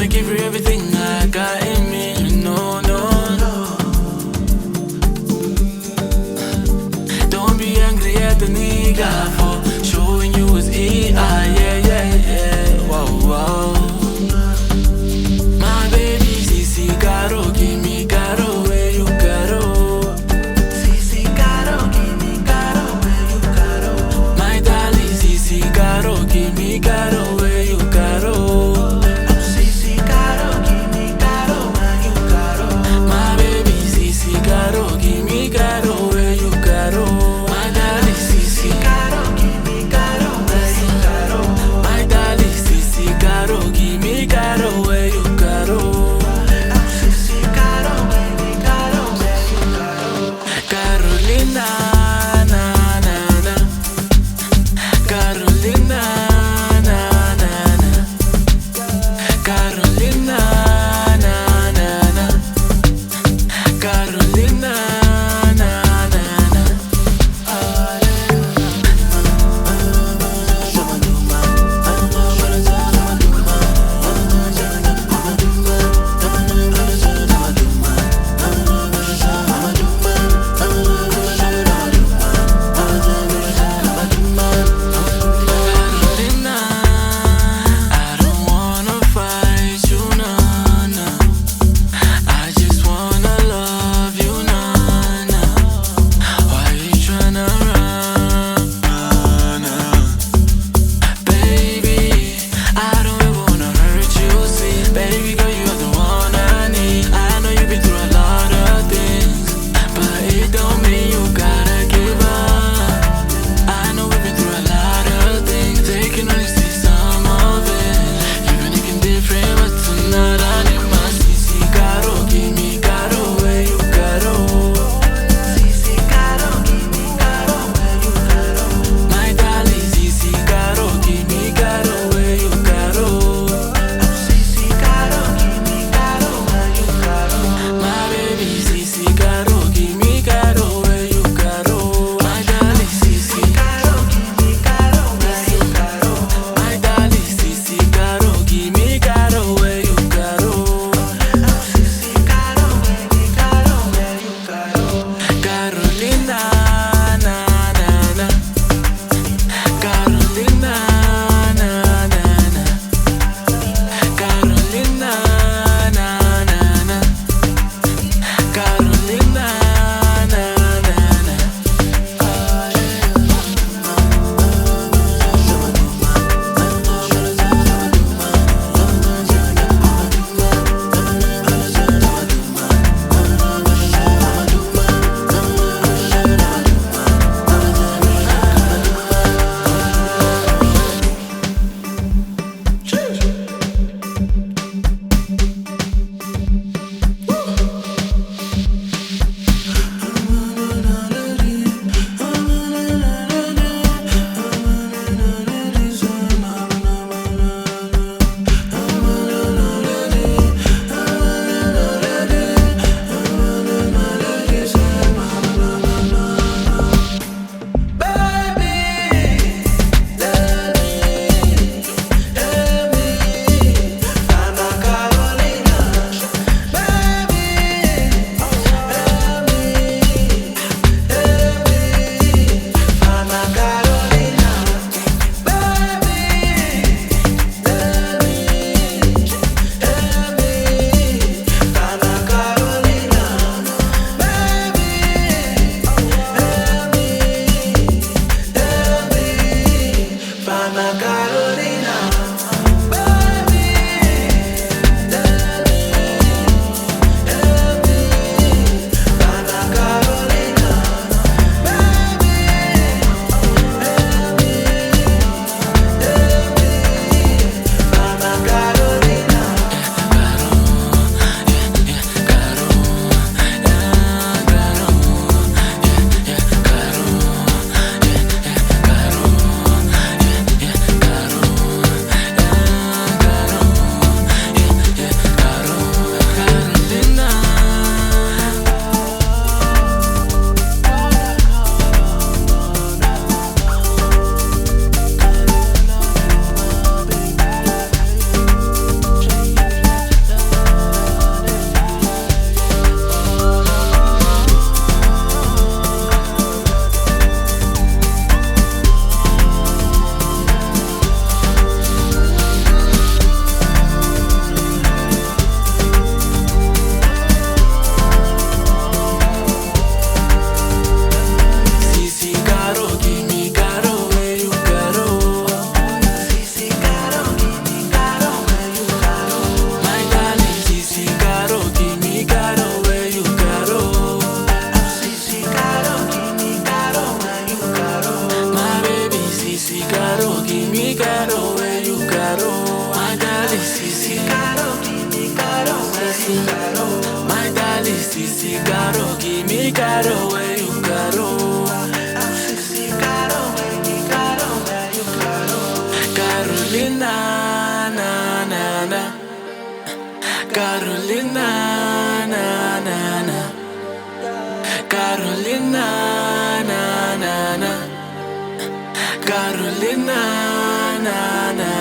wanna give you everything I got in me. No, no, no. Don't be angry at the nigga for showing you his yeah, yeah, yeah. Wow, wow. My baby, Sisi Caro, give me Caro, where you Caro? Sisi Caro, give me Caro, where you Caro? My darling, Sisi Caro, give me Caro, where you Caro? Sisi Caro, give me Caro, where you Caro? My baby, Sisi Caro, give me Caro, where you Caro? My darling, Sisi Caro. Sissy Caro, give me Caro, where you Caro? Sissy Caro, where you Caro, where you Caro? Carolina, na na na. Carolina, na na na. Carolina, na na na. Carolina, na na.